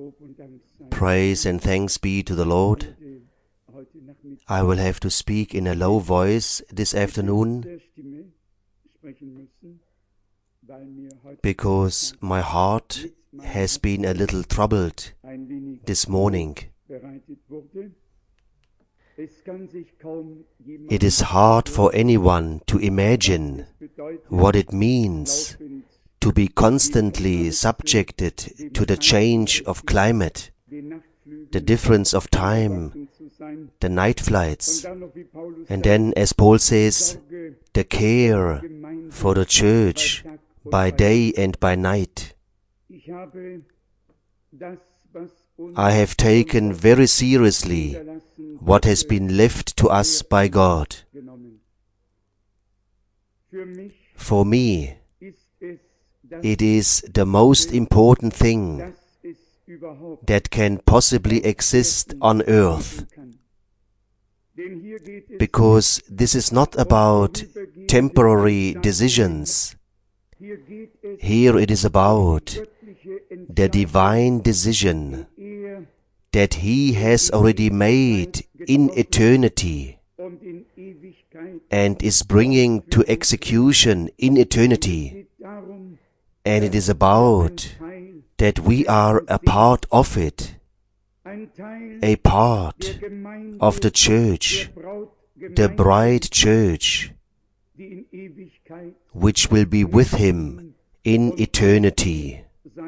Praise and thanks be to the Lord. I will have to speak in a low voice this afternoon because my heart has been a little troubled this morning. It is hard for anyone to imagine what it means to be constantly subjected to the change of climate, the difference of time, the night flights, and then, as Paul says, the care for the church by day and by night. I have taken very seriously what has been left to us by God. For me, it is the most important thing that can possibly exist on earth, because this is not about temporary decisions. Here it is about the divine decision that He has already made in eternity and is bringing to execution in eternity. And it is about that we are a part of it, a part of the church, the bride church, which will be with Him in eternity.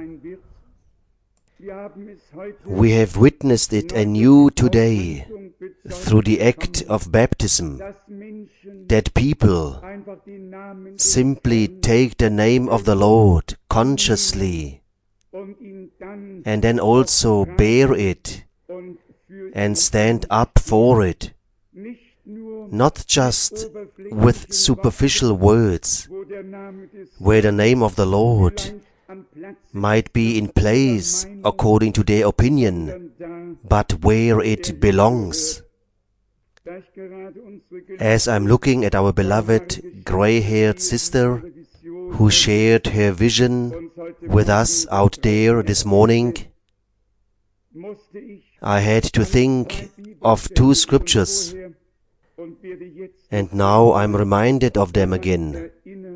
We have witnessed it anew today through the act of baptism, that people simply take the name of the Lord consciously and then also bear it and stand up for it, not just with superficial words, where the name of the Lord might be in place according to their opinion, but where it belongs. As I'm looking at our beloved gray-haired sister who shared her vision with us out there this morning, I had to think of two scriptures, and now I'm reminded of them again.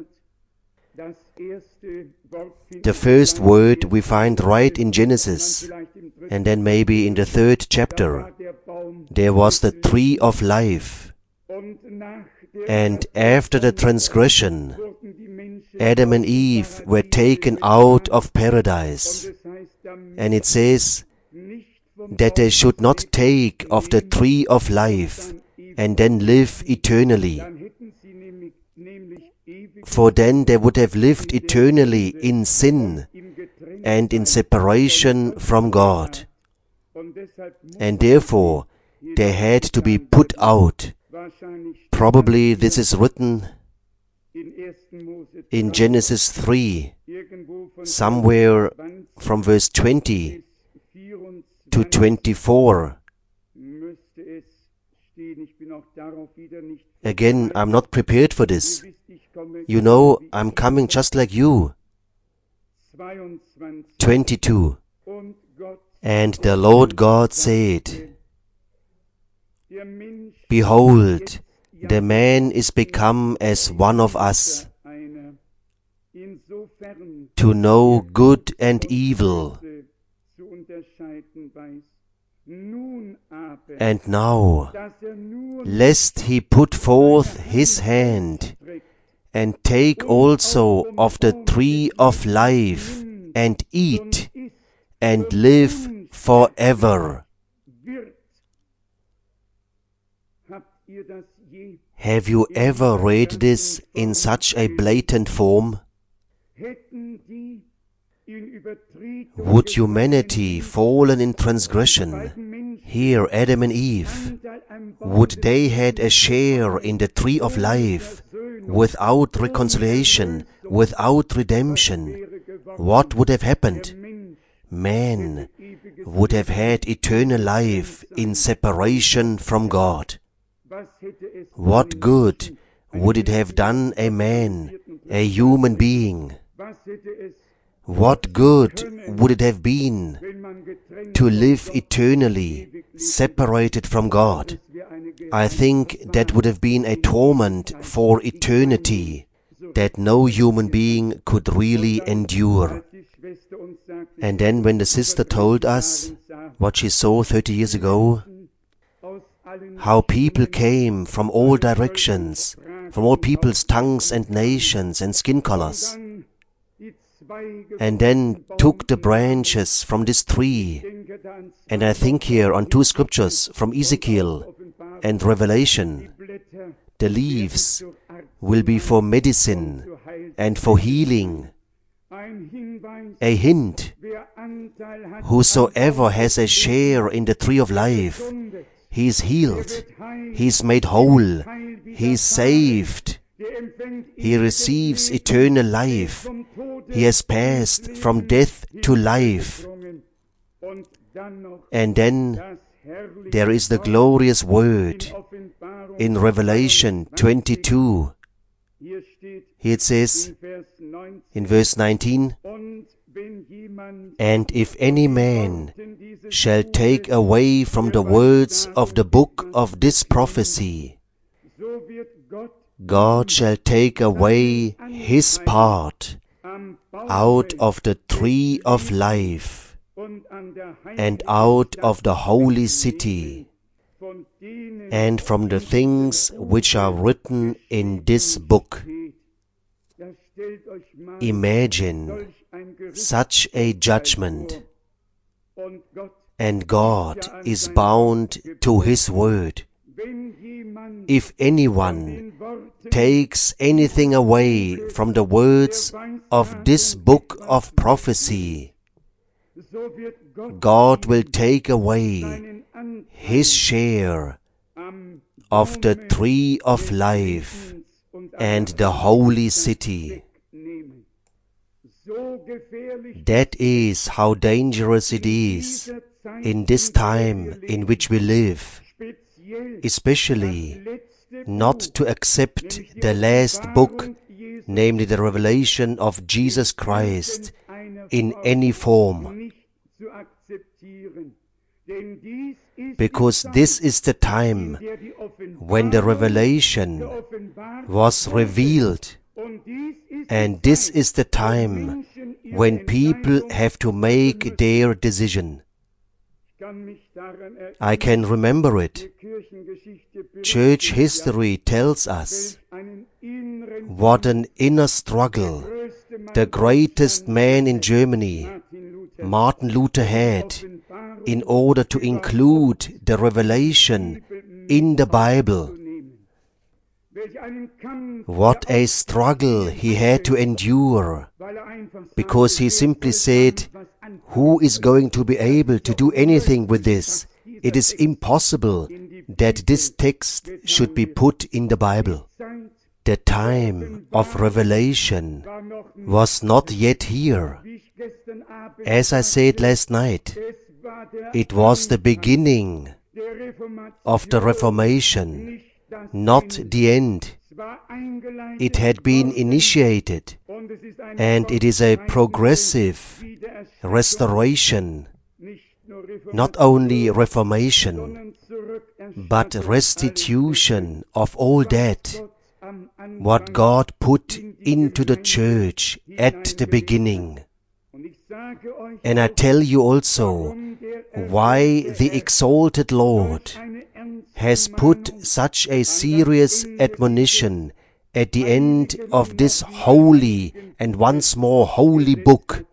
The first word we find right in Genesis, and then maybe in the 3rd chapter. There was the tree of life, and after the transgression, Adam and Eve were taken out of paradise, and it says that they should not take of the tree of life and then live eternally. For then they would have lived eternally in sin and in separation from God. And therefore, they had to be put out. Probably this is written in Genesis 3, somewhere from verse 20 to 24. Again, I'm not prepared for this. You know, I'm coming just like you. 22. And the Lord God said, Behold, the man is become as one of us, to know good and evil. And now, lest he put forth his hand, and take also of the tree of life, and eat, and live forever. Have you ever read this in such a blatant form? Would humanity fallen in transgression, here Adam and Eve, would they had a share in the tree of life, without reconciliation, without redemption, what would have happened? Man would have had eternal life in separation from God. What good would it have done a man, a human being? What good would it have been to live eternally separated from God. I think that would have been a torment for eternity that no human being could really endure. And then when the sister told us what she saw 30 years ago, how people came from all directions, from all people's tongues and nations and skin colors, and then took the branches from this tree. And I think here on two scriptures from Ezekiel and Revelation. The leaves will be for medicine and for healing. A hint: whosoever has a share in the tree of life, he is healed, he is made whole, he is saved, he receives eternal life, he has passed from death to life. And then there is the glorious word in Revelation 22. Here it says in verse 19, "And if any man shall take away from the words of the book of this prophecy, God shall take away his part out of the tree of life and out of the holy city, and from the things which are written in this book." Imagine such a judgment, and God is bound to his word. If anyone takes anything away from the words of this book of prophecy, God will take away his share of the tree of life and the holy city. That is how dangerous it is in this time in which we live, especially not to accept the last book, namely the revelation of Jesus Christ, in any form. Because this is the time when the revelation was revealed, and this is the time when people have to make their decision. I can remember it. Church history tells us what an inner struggle the greatest man in Germany, Martin Luther, had in order to include the revelation in the Bible. What a struggle he had to endure, because he simply said, "Who is going to be able to do anything with this? It is impossible that this text should be put in the Bible." The time of revelation was not yet here. As I said last night, it was the beginning of the Reformation, not the end. It had been initiated, and it is a progressive restoration, not only reformation, but restitution of all that what God put into the church at the beginning. And I tell you also why the exalted Lord has put such a serious admonition at the end of this holy and once more holy book.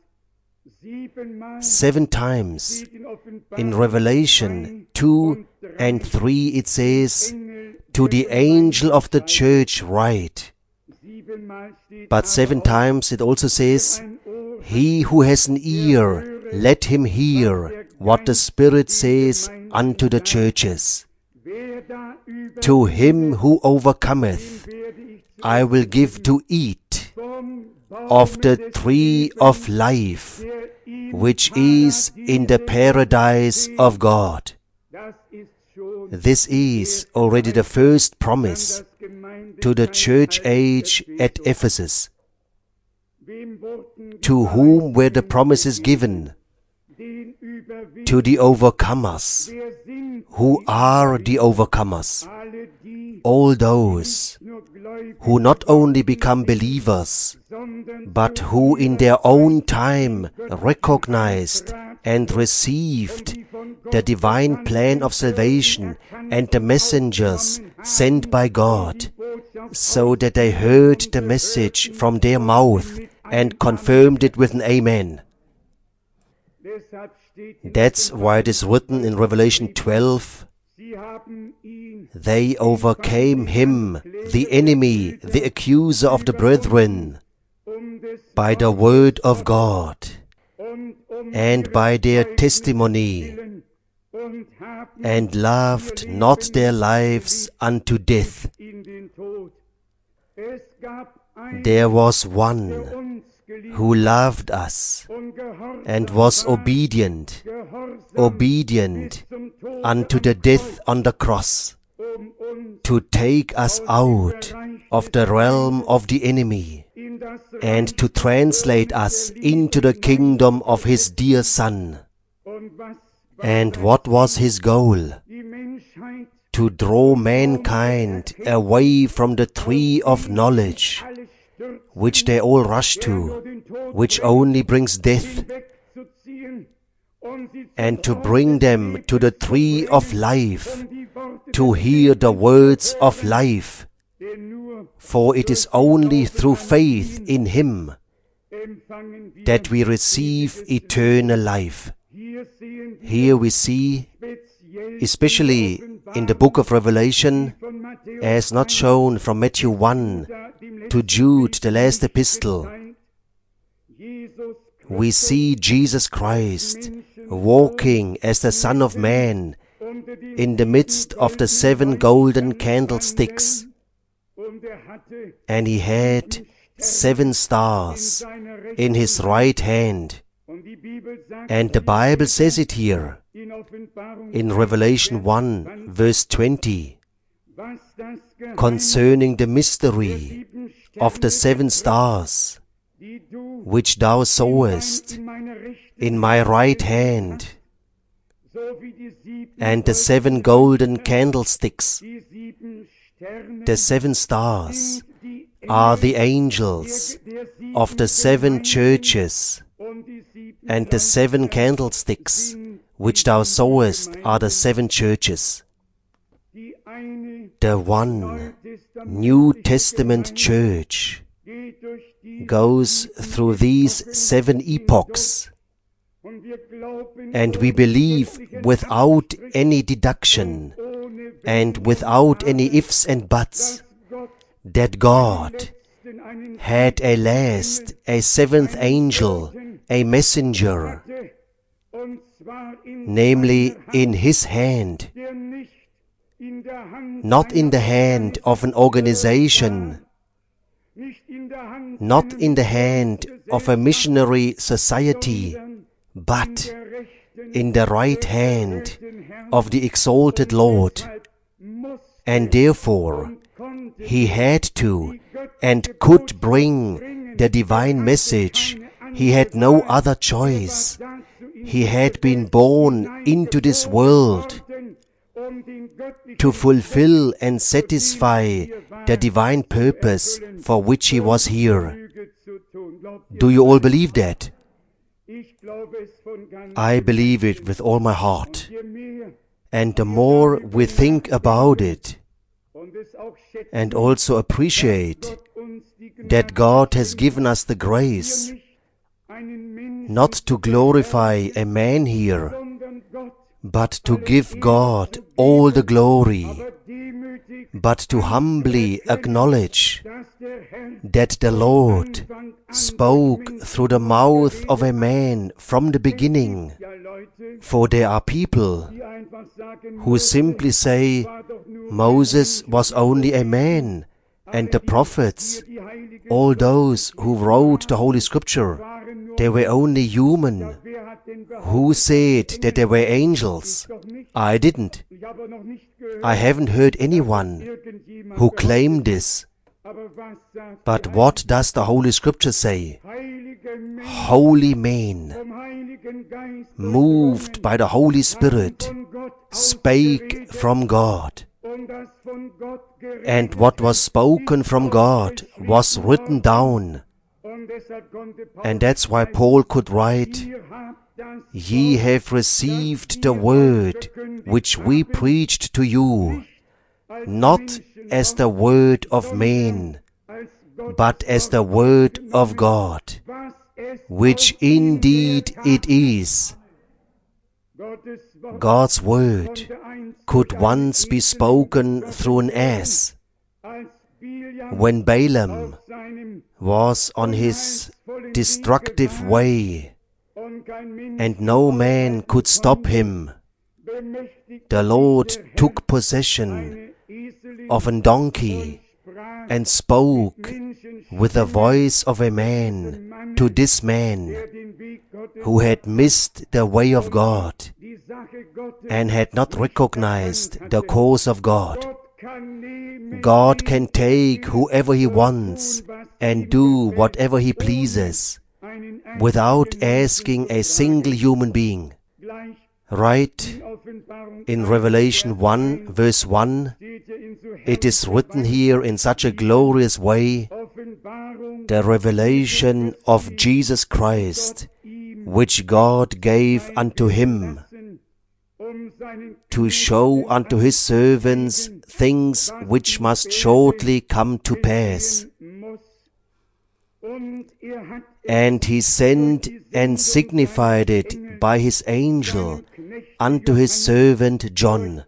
7 times in Revelation 2 and 3 it says, "To the angel of the church write." But 7 times it also says, "He who has an ear, let him hear what the Spirit says unto the churches. To him who overcometh, I will give to eat of the tree of life, which is in the paradise of God." This is already the first promise to the church age at Ephesus. To whom were the promises given? to the overcomers. Who are the overcomers? All those who not only become believers, but who in their own time recognized and received the divine plan of salvation and the messengers sent by God, so that they heard the message from their mouth and confirmed it with an amen. That's why it is written in Revelation 12, they overcame him, the enemy, the accuser of the brethren, by the word of God and by their testimony, and loved not their lives unto death. There was one who loved us and was obedient unto the death on the cross, to take us out of the realm of the enemy and to translate us into the kingdom of his dear Son. And what was his goal? To draw mankind away from the tree of knowledge, which they all rush to, which only brings death, and to bring them to the tree of life, to hear the words of life. For it is only through faith in him that we receive eternal life. Here we see, especially in the book of Revelation, as not shown from Matthew 1 to Jude, the last epistle, we see Jesus Christ walking as the Son of Man in the midst of the 7 golden candlesticks, and he had 7 stars in his right hand. And the Bible says it here in Revelation 1 verse 20 concerning the mystery of the 7 stars which thou sawest in my right hand, and the 7 golden candlesticks. The 7 stars are the angels of the 7 churches, and the 7 candlesticks which thou sawest are the 7 churches. The one New Testament church goes through these 7 epochs, and we believe without any deduction and without any ifs and buts that God had a 7th angel, a messenger, namely in his hand, not in the hand of an organization, not in the hand of a missionary society, but in the right hand of the exalted Lord. And therefore, he had to and could bring the divine message. He had no other choice. He had been born into this world to fulfill and satisfy the divine purpose for which he was here. Do you all believe that? I believe it with all my heart. And the more we think about it and also appreciate that God has given us the grace not to glorify a man here, but to give God all the glory, but to humbly acknowledge that the Lord spoke through the mouth of a man from the beginning. For there are people who simply say, Moses was only a man, and the prophets, all those who wrote the Holy Scripture, they were only human. Who said that they were angels? I didn't. I haven't heard anyone who claimed this. But what does the Holy Scripture say? Holy men moved by the Holy Spirit, spake from God. And what was spoken from God was written down. And that's why Paul could write, "Ye have received the word which we preached to you, not as the word of man, but as the word of God, which indeed it is." God's word could once be spoken through an ass. When Balaam was on his destructive way, and no man could stop him, the Lord took possession of a donkey and spoke with the voice of a man to this man who had missed the way of God and had not recognized the course of God. God can take whoever He wants and do whatever He pleases without asking a single human being. Right in Revelation 1 verse 1, it is written here in such a glorious way, the revelation of Jesus Christ, which God gave unto Him, to show unto His servants things which must shortly come to pass. And He sent and signified it by His angel unto His servant John.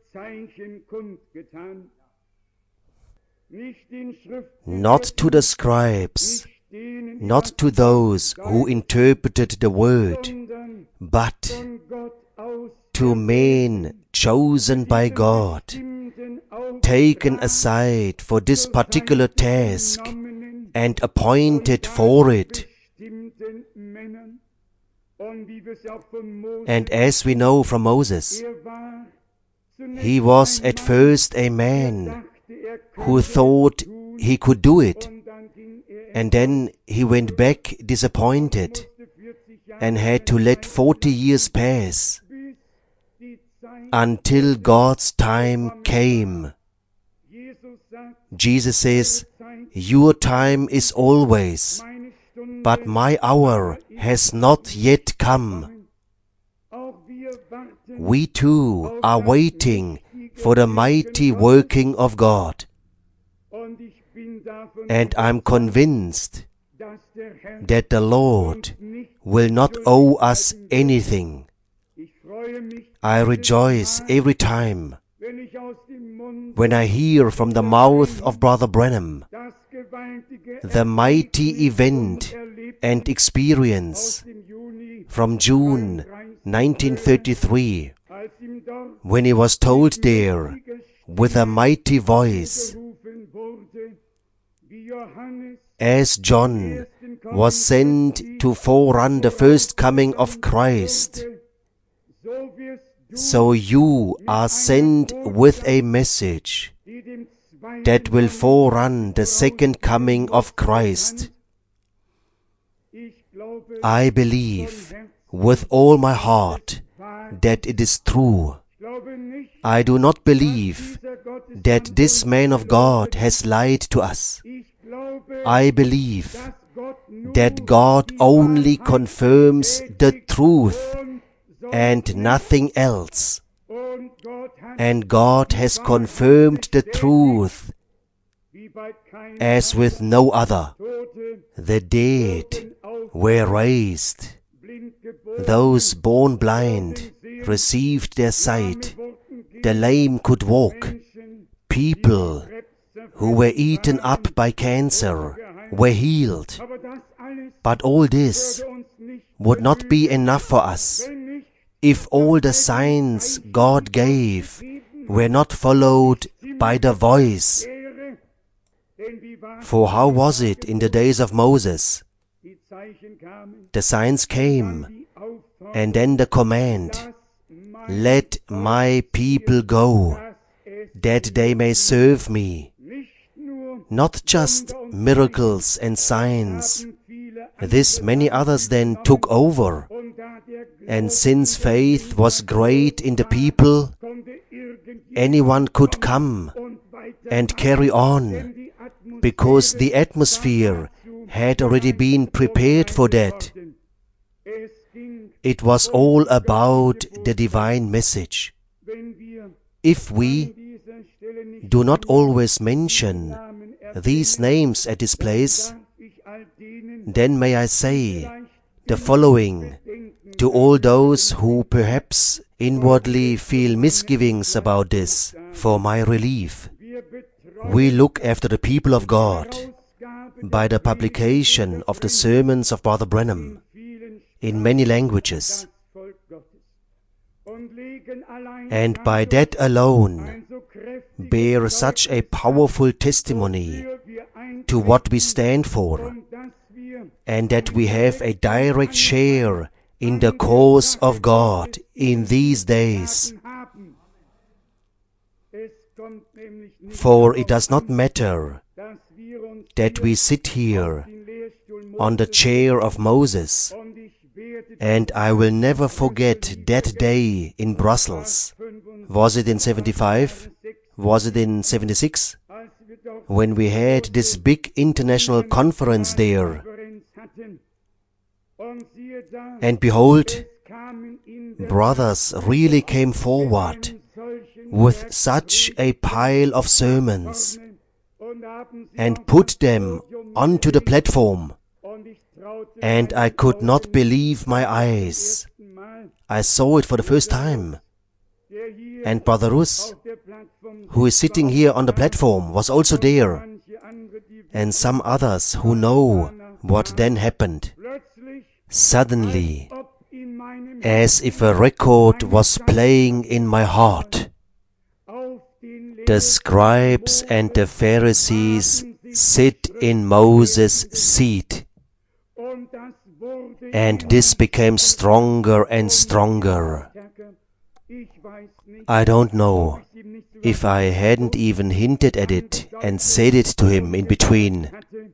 Not to the scribes, not to those who interpreted the word, but to men chosen by God, taken aside for this particular task and appointed for it. And as we know from Moses, he was at first a man who thought he could do it, and then he went back disappointed and had to let 40 years pass until God's time came. Jesus says, "Your time is always, but my hour has not yet come." We too are waiting for the mighty working of God. And I'm convinced that the Lord will not owe us anything. I rejoice every time when I hear from the mouth of Brother Branham the mighty event and experience from June 1933, when he was told there with a mighty voice, as John was sent to forerun the first coming of Christ, so you are sent with a message that will forerun the second coming of Christ. I believe with all my heart that it is true. I do not believe that this man of God has lied to us. I believe that God only confirms the truth and nothing else. And God has confirmed the truth as with no other. The dead were raised. Those born blind received their sight. The lame could walk. People who were eaten up by cancer were healed. But all this would not be enough for us if all the signs God gave were not followed by the voice. For how was it in the days of Moses? The signs came, and then the command, "Let my people go, that they may serve me." Not just miracles and signs. This many others then took over. And since faith was great in the people, anyone could come and carry on, because the atmosphere had already been prepared for that. It was all about the divine message. If we do not always mention these names at this place, then may I say the following to all those who perhaps inwardly feel misgivings about this, for my relief. We look after the people of God by the publication of the sermons of Brother Branham in many languages. And by that alone bear such a powerful testimony to what we stand for, and that we have a direct share in the cause of God in these days. For it does not matter that we sit here on the chair of Moses, and I will never forget that day in Brussels. Was it in 75? Was it in 76? When we had this big international conference there. And behold, brothers really came forward with such a pile of sermons and put them onto the platform. And I could not believe my eyes. I saw it for the first time. And Brother Rus, who is sitting here on the platform, was also there. And some others who know what then happened. Suddenly, as if a record was playing in my heart, the scribes and the Pharisees sit in Moses' seat. And this became stronger and stronger. I don't know if I hadn't even hinted at it and said it to him in between.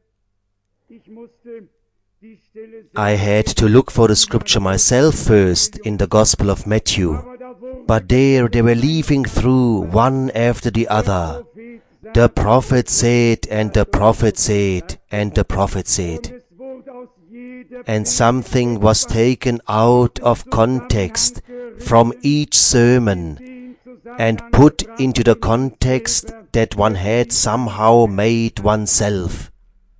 I had to look for the scripture myself first in the Gospel of Matthew. But there they were leafing through one after the other. The prophet said, and the prophet said, and the prophet said. And something was taken out of context from each sermon and put into the context that one had somehow made oneself.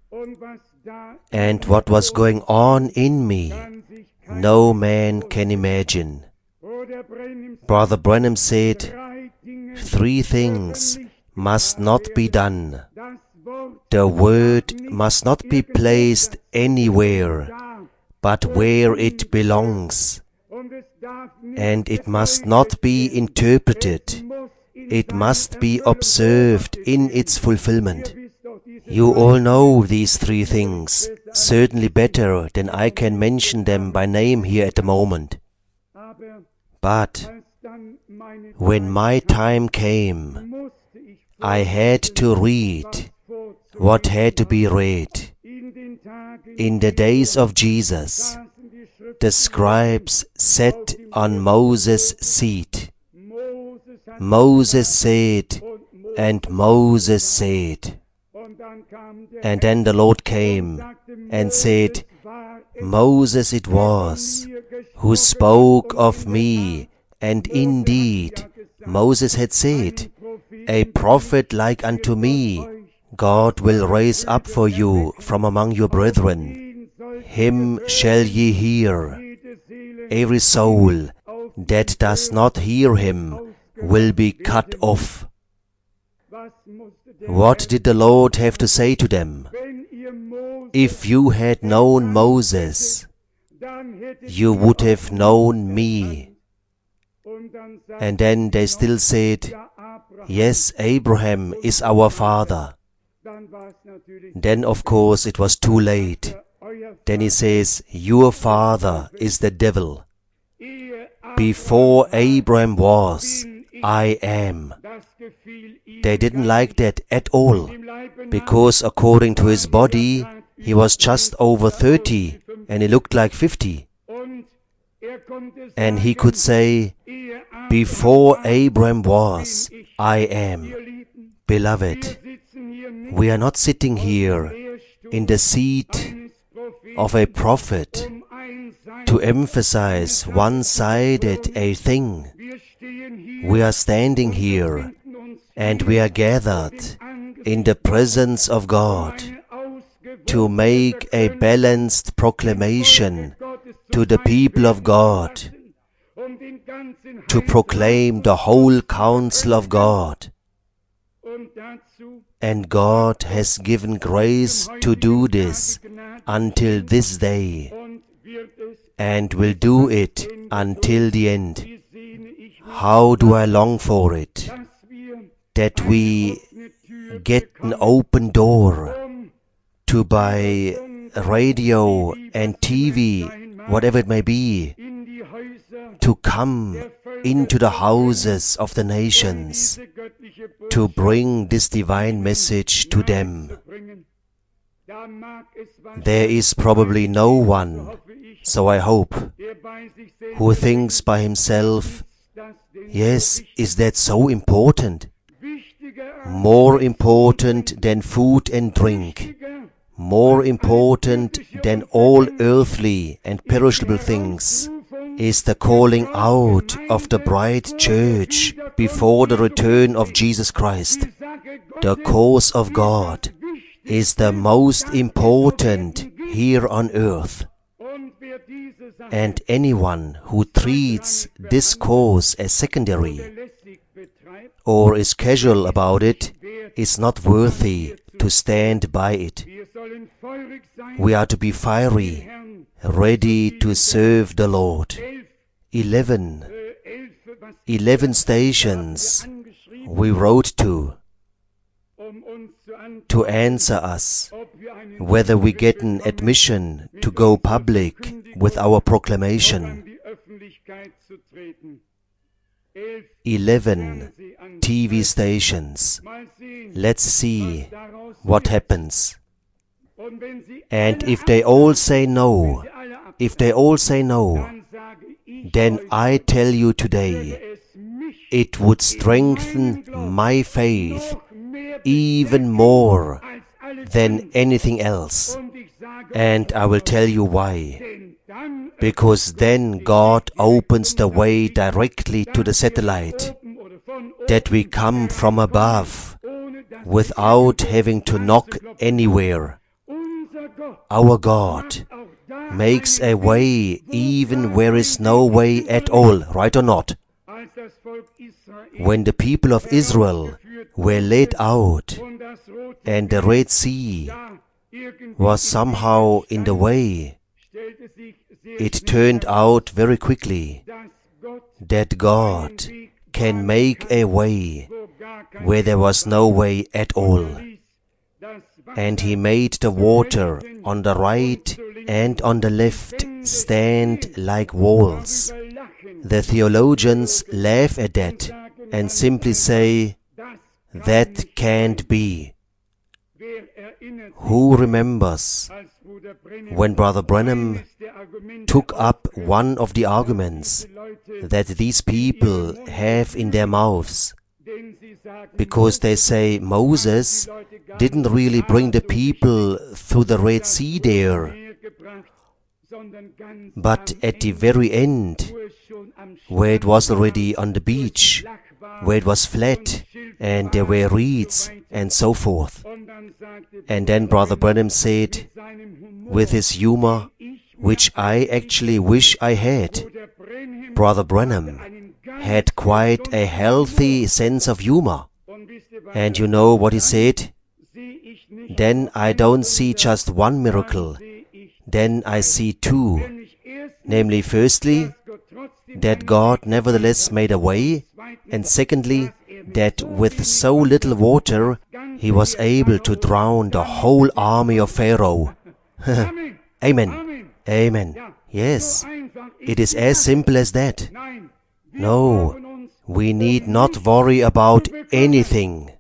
And what was going on in me, no man can imagine. Brother Branham said, 3 things must not be done. The word must not be placed anywhere, but where it belongs. And it must not be interpreted. It must be observed in its fulfillment. You all know these 3 things, certainly better than I can mention them by name here at the moment. But when my time came, I had to read what had to be read. In the days of Jesus, the scribes sat on Moses' seat. Moses said, and Moses said. And then the Lord came and said, Moses it was who spoke of me, and indeed Moses had said, a prophet like unto me God will raise up for you from among your brethren. Him shall ye hear. Every soul that does not hear him will be cut off. What did the Lord have to say to them? If you had known Moses, you would have known me. And then they still said, yes, Abraham is our father. Then of course it was too late. Then he says, your father is the devil. Before Abraham was, I am. They didn't like that at all, because according to his body, he was just over 30 and he looked like 50. And he could say, before Abraham was, I am. Beloved, we are not sitting here in the seat of a prophet to emphasize one-sided a thing. We are standing here and we are gathered in the presence of God to make a balanced proclamation to the people of God, to proclaim the whole counsel of God. And God has given grace to do this until this day, and will do it until the end. How do I long for it, that we get an open door to buy radio and TV, whatever it may be, to come into the houses of the nations, to bring this divine message to them. There is probably no one, so I hope, who thinks by himself, yes, is that so important? More important than food and drink, more important than all earthly and perishable things, is the calling out of the bride church before the return of Jesus Christ. The cause of God is the most important here on earth. And anyone who treats this cause as secondary or is casual about it is not worthy to stand by it. We are to be fiery, ready to serve the Lord. 11 stations we wrote to answer us whether we get an admission to go public with our proclamation. 11 TV stations. Let's see what happens. And if they all say no, then I tell you today, it would strengthen my faith even more than anything else. And I will tell you why. Because then God opens the way directly to the satellite, that we come from above without having to knock anywhere. Our God makes a way even where is no way at all, right or not? When the people of Israel were led out and the Red Sea was somehow in the way, it turned out very quickly that God can make a way where there was no way at all. And He made the water on the right and on the left stand like walls. The theologians laugh at that and simply say, that can't be. Who remembers when Brother Branham took up one of the arguments that these people have in their mouths? Because they say Moses didn't really bring the people through the Red Sea there, but at the very end, where it was already on the beach, where it was flat and there were reeds and so forth. And then Brother Branham said, with his humor, which I actually wish I had, Brother Branham had quite a healthy sense of humor. And you know what he said? Then I don't see just one miracle, then I see two. Namely, firstly, that God nevertheless made a way, and secondly, that with so little water, He was able to drown the whole army of Pharaoh. Amen. Amen. Yes, it is as simple as that. No, we need not worry about anything.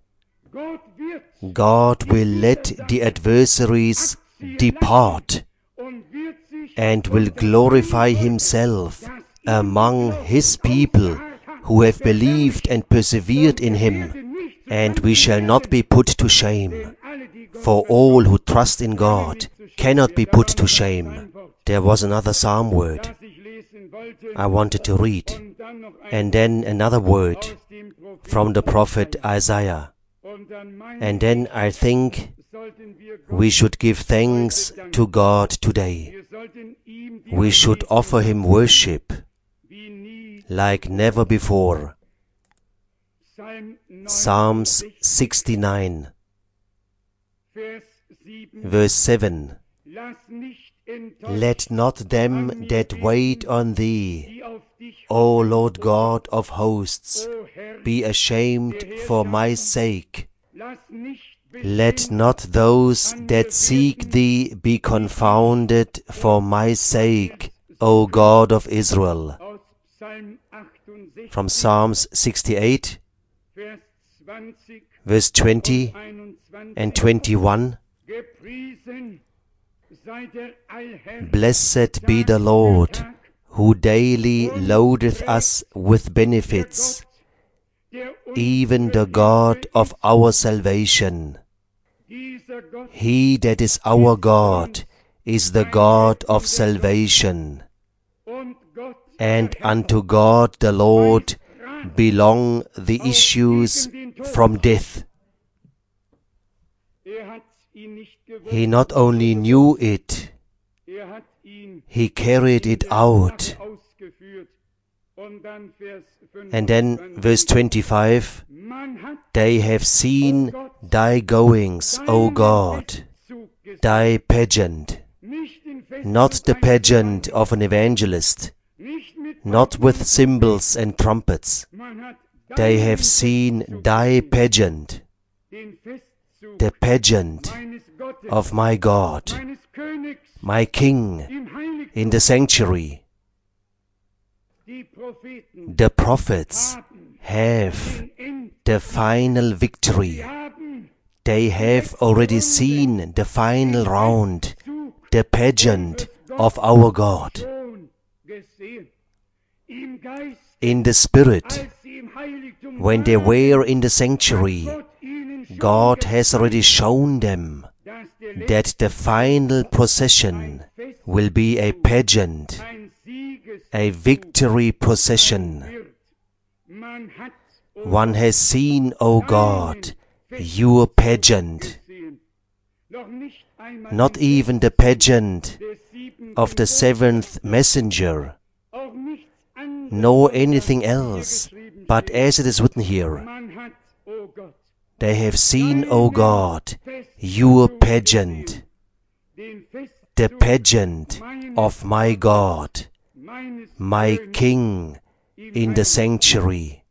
God will let the adversaries depart and will glorify Himself among His people who have believed and persevered in Him, and we shall not be put to shame. For all who trust in God cannot be put to shame. There was another psalm word I wanted to read, and then another word from the prophet Isaiah. And then I think we should give thanks to God today. We should offer Him worship like never before. Psalms 69, verse 7. Let not them that wait on Thee, O Lord God of hosts, be ashamed for my sake. Let not those that seek Thee be confounded for my sake, O God of Israel. From Psalms 68, verse 20 and 21. Blessed be the Lord, who daily loadeth us with benefits, even the God of our salvation. He that is our God is the God of salvation. And unto God the Lord belong the issues from death. He not only knew it, He carried it out. And then verse 25, they have seen Thy goings, O God, Thy pageant, not the pageant of an evangelist, not with cymbals and trumpets. They have seen Thy pageant, the pageant of my God, my King in the sanctuary. The prophets have the final victory. They have already seen the final round, the pageant of our God. In the Spirit, when they were in the sanctuary, God has already shown them that the final procession will be a pageant, a victory procession. One has seen, O God, your pageant, not even the pageant of the seventh messenger, nor anything else, but as it is written here, they have seen, O God, your pageant, the pageant of my God, my King in the sanctuary.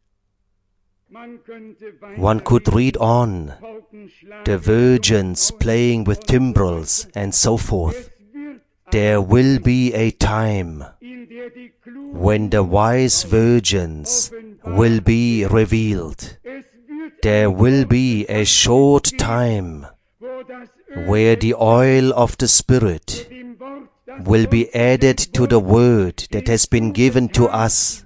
One could read on, the virgins playing with timbrels and so forth. There will be a time when the wise virgins will be revealed. There will be a short time where the oil of the Spirit will be added to the word that has been given to us,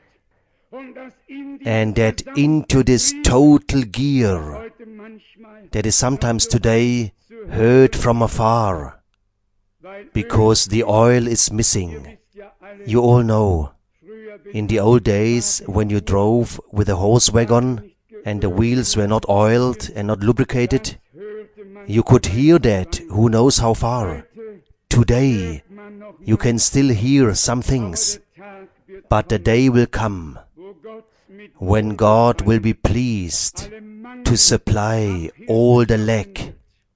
and that into this total gear that is sometimes today heard from afar, because the oil is missing. You all know, in the old days when you drove with a horse wagon and the wheels were not oiled and not lubricated, you could hear that, who knows how far. Today, you can still hear some things, but the day will come when God will be pleased to supply all the lack,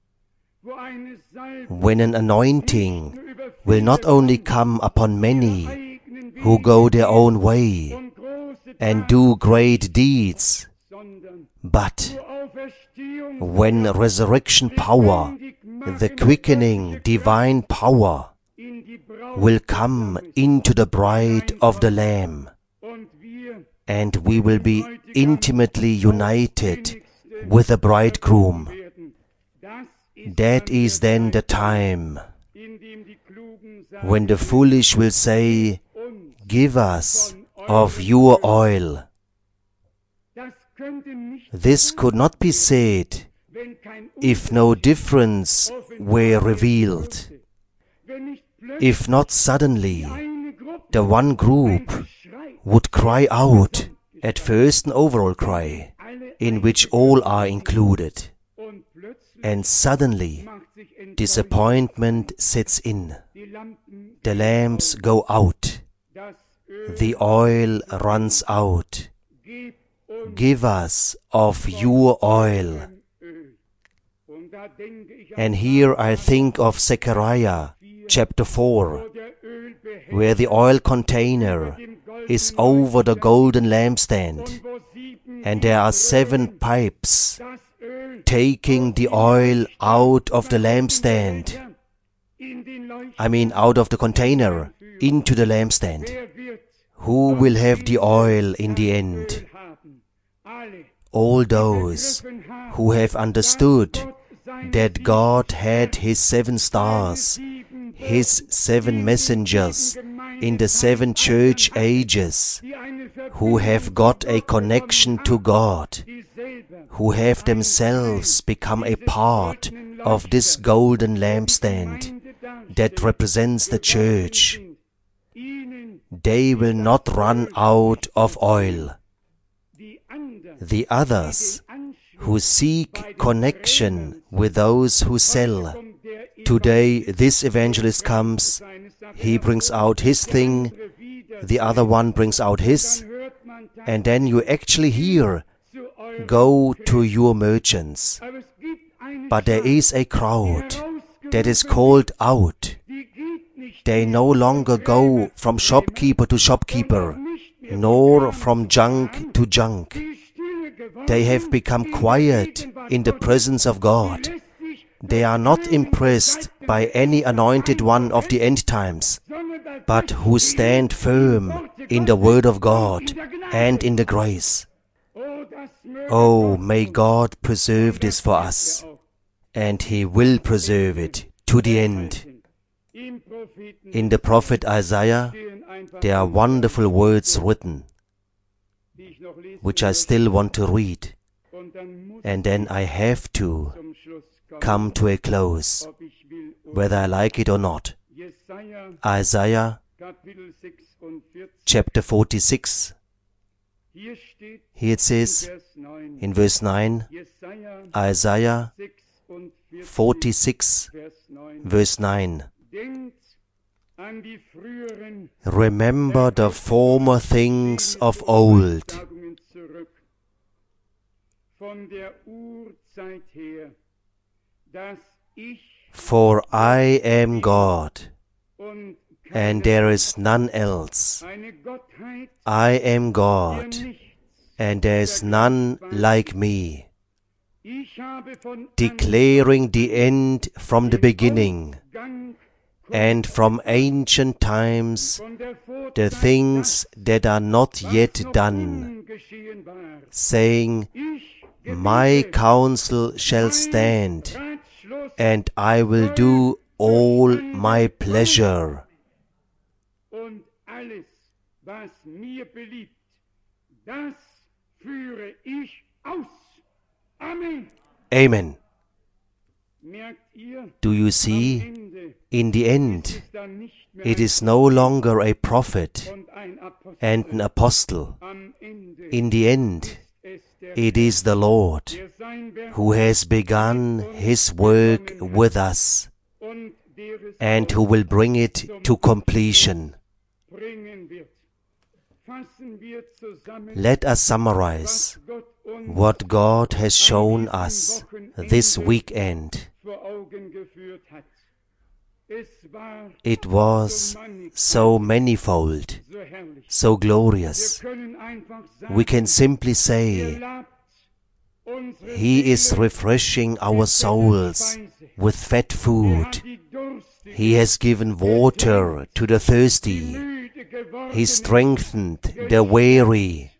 when an anointing will not only come upon many who go their own way and do great deeds, but when resurrection power, the quickening divine power, will come into the bride of the Lamb, and we will be intimately united with the bridegroom. That is then the time when the foolish will say, give us of your oil. This could not be said if no difference were revealed, if not suddenly the one group would cry out, at first an overall cry, in which all are included, and suddenly disappointment sets in. The lamps go out, the oil runs out. Give us of your oil. And here I think of Zechariah chapter 4, where the oil container is over the golden lampstand, and there are 7 pipes taking the oil out of the lampstand. Out of the container into the lampstand. Who will have the oil in the end? All those who have understood that God had His 7 stars, His 7 messengers in the 7 church ages, who have got a connection to God, who have themselves become a part of this golden lampstand that represents the church. They will not run out of oil. The others who seek connection with those who sell. Today this evangelist comes, he brings out his thing, the other one brings out his, and then you actually hear, go to your merchants. But there is a crowd that is called out. They no longer go from shopkeeper to shopkeeper, nor from junk to junk. They have become quiet in the presence of God. They are not impressed by any anointed one of the end times, but who stand firm in the Word of God and in the grace. Oh, may God preserve this for us, and He will preserve it to the end. In the prophet Isaiah, there are wonderful words written, which I still want to read, and then I have to come to a close, whether I like it or not. Isaiah chapter 46. Here it says in verse 9, Isaiah 46 verse 9. Remember the former things of old. For I am God, and there is none else. I am God, and there is none like me, declaring the end from the beginning, and from ancient times the things that are not yet done, saying, my counsel shall stand, and I will do all my pleasure. Amen. Do you see, in the end, it is no longer a prophet and an apostle. In the end, it is the Lord who has begun His work with us and who will bring it to completion. Let us summarize what God has shown us this weekend. It was so manifold, so glorious. We can simply say, He is refreshing our souls with fat food. He has given water to the thirsty. He strengthened the weary.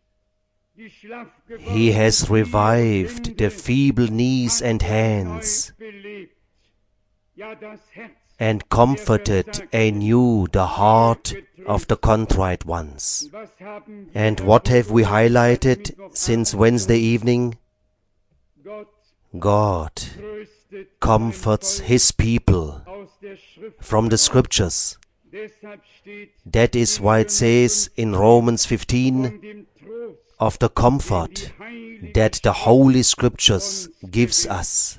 He has revived the feeble knees and hands. and comforted anew the heart of the contrite ones. And what have we highlighted since Wednesday evening? God comforts His people from the Scriptures. That is why it says in Romans 15 of the comfort that the Holy Scriptures gives us.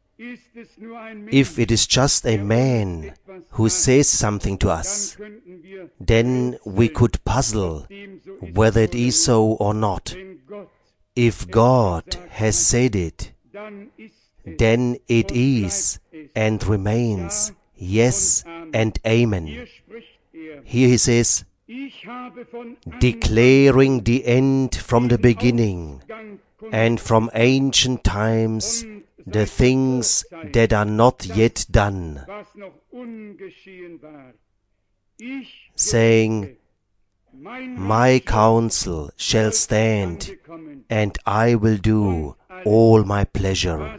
If it is just a man who says something to us, then we could puzzle whether it is so or not. If God has said it, then it is and remains yes and amen. Here he says, declaring the end from the beginning and from ancient times the things that are not yet done, saying, my counsel shall stand, and I will do all my pleasure.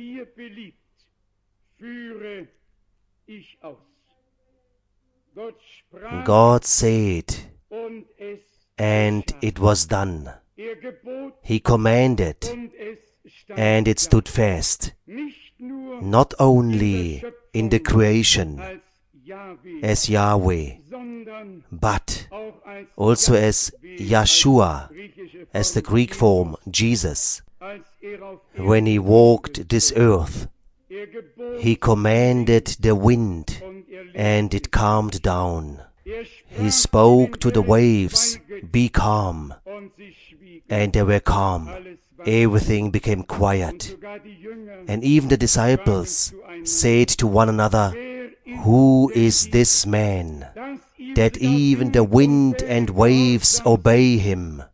God said, and it was done. He commanded, and it stood fast, not only in the creation as Yahweh, but also as Yeshua, as the Greek form, Jesus. When He walked this earth, He commanded the wind, and it calmed down. He spoke to the waves, be calm, and they were calm. Everything became quiet. And even the disciples said to one another, who is this man, that even the wind and waves obey Him?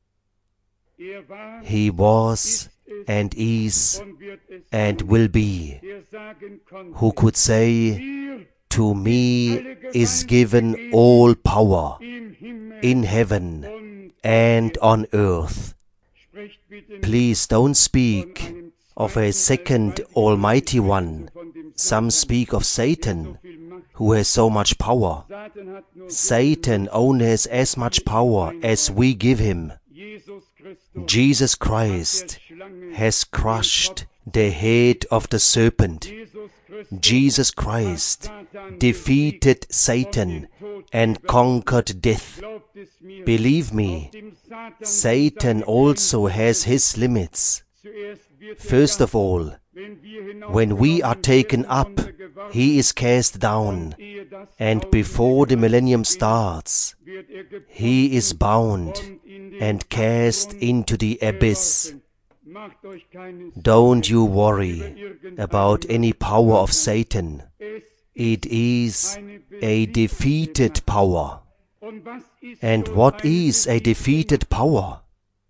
He was and is and will be, who could say, to me is given all power in heaven and on earth. Please don't speak of a second Almighty One. Some speak of Satan, who has so much power. Satan only has as much power as we give him. Jesus Christ has crushed the head of the serpent. Jesus Christ defeated Satan and conquered death. Believe me, Satan also has his limits. First of all, when we are taken up, he is cast down, and before the millennium starts, he is bound and cast into the abyss. Don't you worry about any power of Satan. It is a defeated power. And what is a defeated power?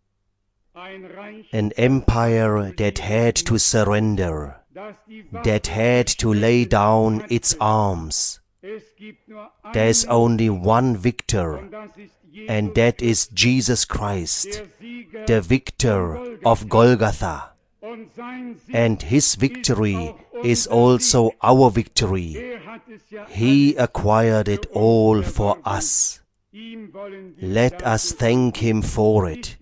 An empire that had to surrender, that had to lay down its arms. There is only one victor, and that is Jesus Christ, the victor of Golgotha. And His victory is also our victory. He acquired it all for us. Let us thank Him for it.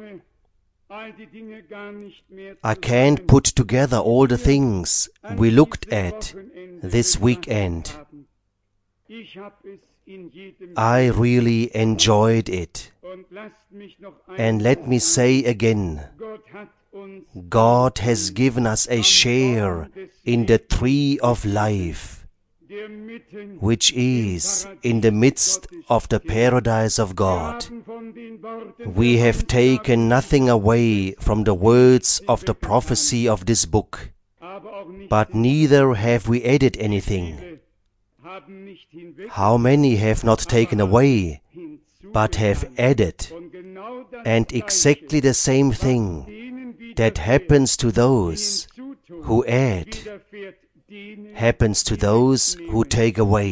I can't put together all the things we looked at this weekend. I really enjoyed it. And let me say again, God has given us a share in the tree of life, which is in the midst of the paradise of God. We have taken nothing away from the words of the prophecy of this book, but neither have we added anything. How many have not taken away, but have added? And exactly the same thing that happens to those who add happens to those who take away.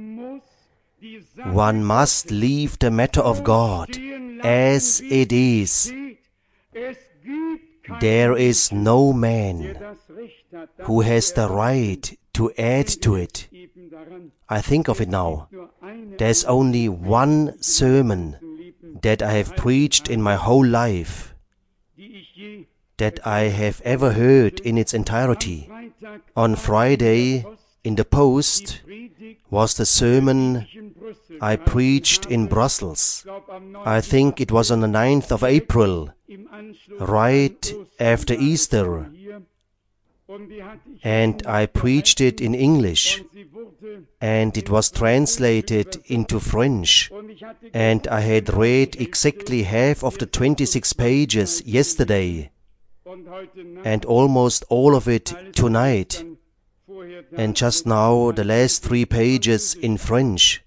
One must leave the matter of God as it is. There is no man who has the right to add to it. I think of it now. There's only one sermon that I have preached in my whole life, that I have ever heard in its entirety. On Friday, in the Post, was the sermon I preached in Brussels. I think it was on the 9th of April, right after Easter. And I preached it in English, and it was translated into French, and I had read exactly half of the 26 pages yesterday, and almost all of it tonight, and just now the last 3 pages in French.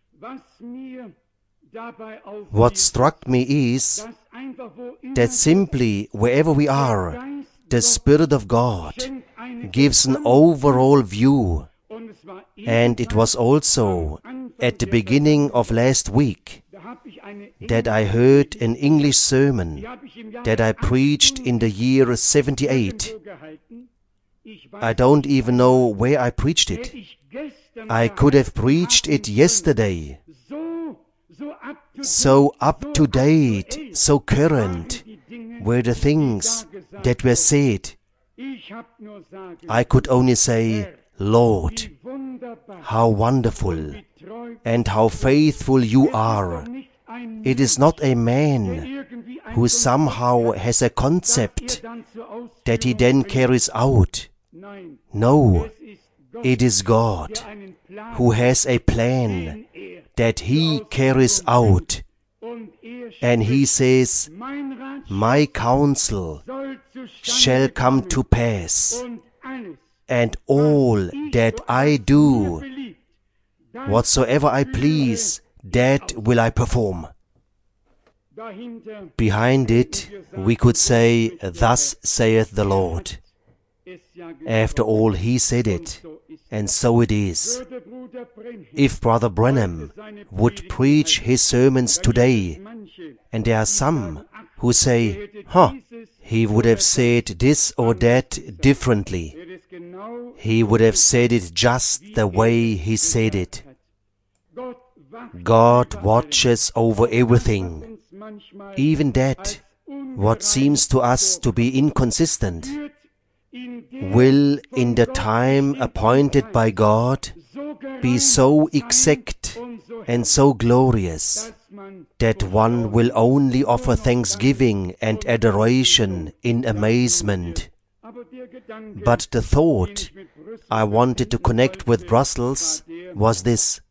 What struck me is that simply wherever we are, the Spirit of God gives an overall view, and it was also at the beginning of last week that I heard an English sermon that I preached in the year 78. I don't even know where I preached it. I could have preached it yesterday. So up to date, so current were the things that were said. I could only say, Lord, how wonderful and how faithful you are. It is not a man who somehow has a concept that he then carries out. No, it is God who has a plan that he carries out. And he says, my counsel shall come to pass, and all that I do, whatsoever I please, that will I perform. Behind it, we could say, thus saith the Lord. After all, he said it, and so it is. If Brother Branham would preach his sermons today, and there are some who say, he would have said this or that differently. He would have said it just the way he said it. God watches over everything, even that what seems to us to be inconsistent will, in the time appointed by God, be so exact and so glorious that one will only offer thanksgiving and adoration in amazement. But the thought I wanted to connect with Brussels was this.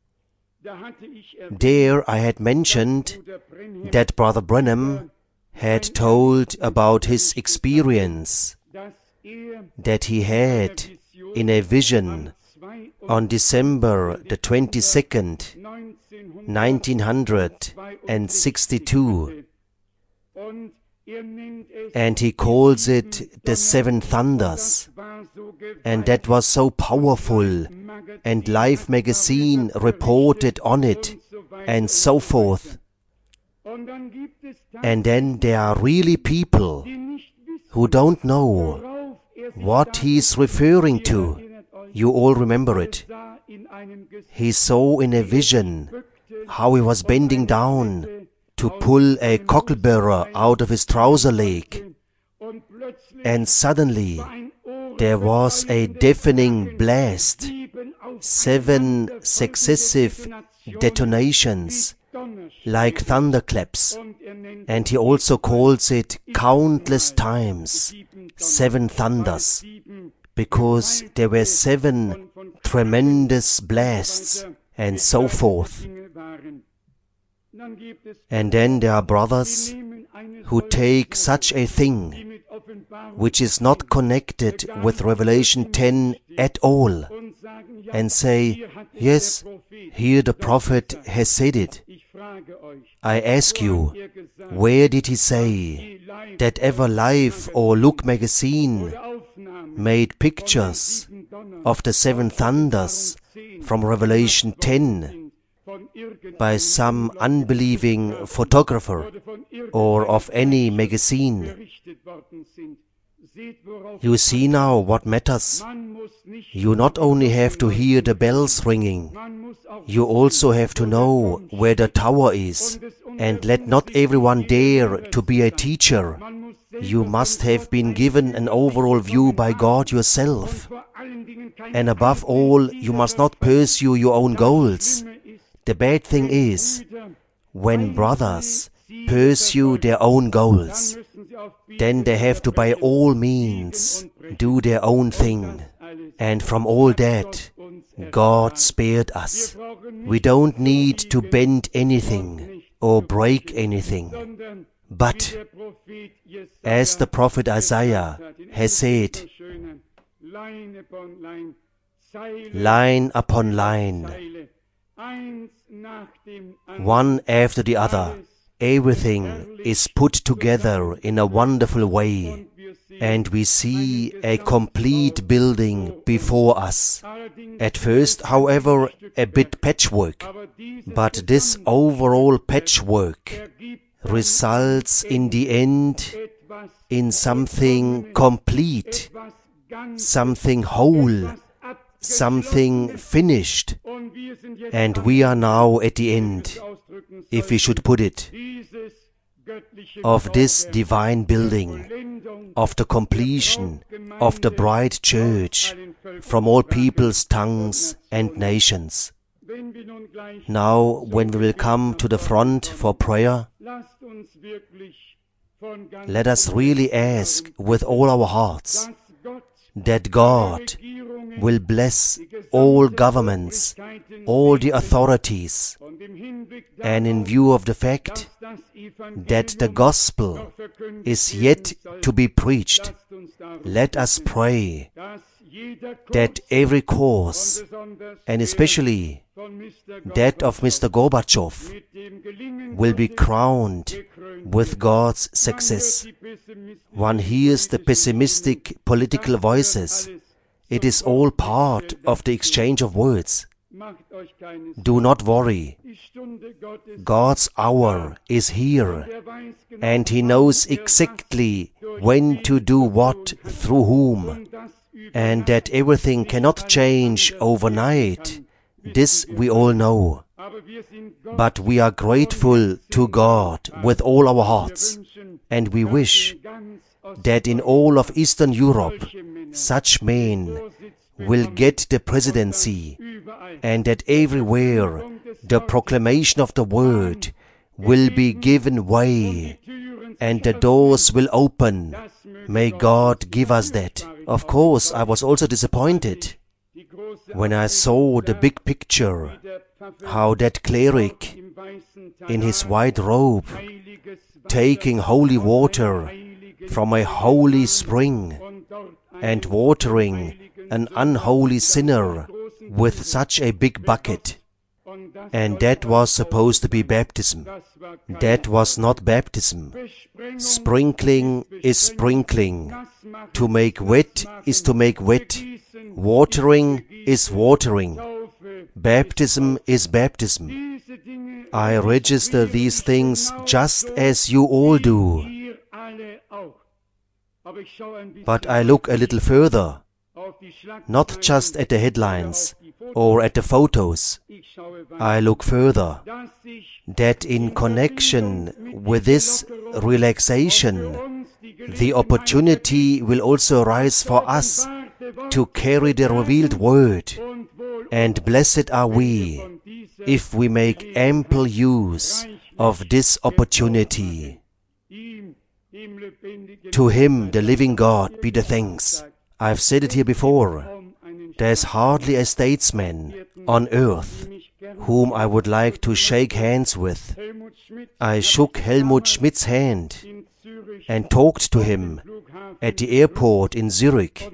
There I had mentioned that Brother Branham had told about his experience that he had in a vision on December the 22nd, 1962, and he calls it the Seven Thunders, and that was so powerful, and Life magazine reported on it, and so forth. And then there are really people who don't know what he's referring to. You all remember it. He saw in a vision how he was bending down to pull a cockleburrer out of his trouser leg, and suddenly there was a deafening blast, 7 successive detonations like thunderclaps, and he also calls it countless times 7 thunders, because there were 7 tremendous blasts, and so forth. And then there are brothers who take such a thing, which is not connected with Revelation 10 at all, and say, yes, here the prophet has said it. I ask you, where did he say that ever Life or Look magazine made pictures of the 7 thunders from Revelation 10 by some unbelieving photographer or of any magazine? You see now what matters. You not only have to hear the bells ringing, you also have to know where the tower is. And let not everyone dare to be a teacher. You must have been given an overall view by God yourself. And above all, you must not pursue your own goals. The bad thing is, when brothers pursue their own goals, then they have to by all means do their own thing. And from all that, God spared us. We don't need to bend anything or break anything. But, as the prophet Isaiah has said, line upon line, one after the other, everything is put together in a wonderful way, and we see a complete building before us. At first, however, a bit patchwork, but this overall patchwork results in the end in something complete, something whole, something finished. And we are now at the end, if we should put it, of this divine building, of the completion of the bride church from all peoples, tongues and nations. Now, when we will come to the front for prayer, let us really ask with all our hearts that God will bless all governments, all the authorities, and in view of the fact that the gospel is yet to be preached, let us pray that every course, and especially that of Mr. Gorbachev, will be crowned with God's success. One hears the pessimistic political voices. It is all part of the exchange of words. Do not worry. God's hour is here, and He knows exactly when to do what through whom, and that everything cannot change overnight. This we all know. But we are grateful to God with all our hearts, and we wish that in all of Eastern Europe such men will get the presidency, and that everywhere the proclamation of the word will be given way, and the doors will open. May God give us that. Of course, I was also disappointed when I saw the big picture, how that cleric in his white robe taking holy water from a holy spring and watering an unholy sinner with such a big bucket. And that was supposed to be baptism. That was not baptism. Sprinkling is sprinkling. To make wet is to make wet. Watering is watering. Baptism is baptism. I register these things just as you all do. But I look a little further, not just at the headlines or at the photos. I look further, that in connection with this relaxation, the opportunity will also arise for us to carry the revealed word. And blessed are we if we make ample use of this opportunity. To Him, the living God, be the thanks. I've said it here before. There's hardly a statesman on earth whom I would like to shake hands with. I shook Helmut Schmidt's hand and talked to him at the airport in Zurich.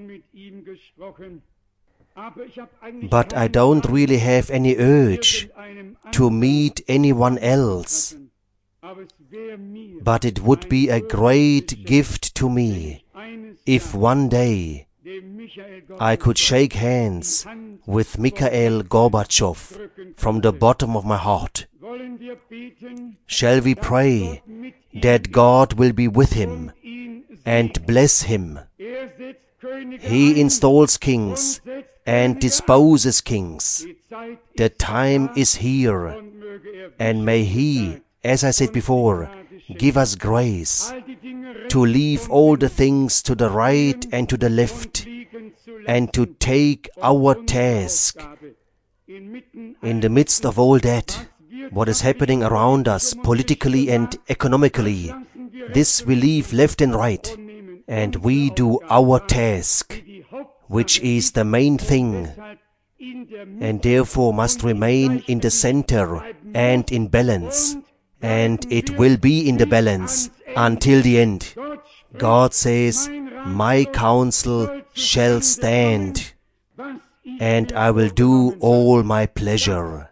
But I don't really have any urge to meet anyone else. But it would be a great gift to me if one day I could shake hands with Mikhail Gorbachev from the bottom of my heart. Shall we pray that God will be with him and bless him? He installs kings and disposes kings. The time is here, and may He, as I said before, give us grace to leave all the things to the right and to the left, and to take our task in the midst of all that, what is happening around us politically and economically. This we leave left and right, and we do our task, which is the main thing, and therefore must remain in the center and in balance, and it will be in the balance until the end. God says, my counsel shall stand, and I will do all my pleasure.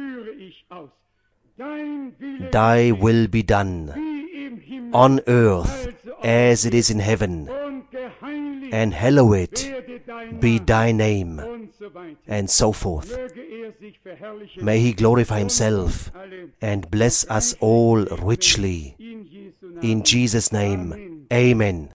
Thy will be done, on earth as it is in heaven, and hallowed be thy name, and so forth. May He glorify Himself and bless us all richly. In Jesus' name, amen.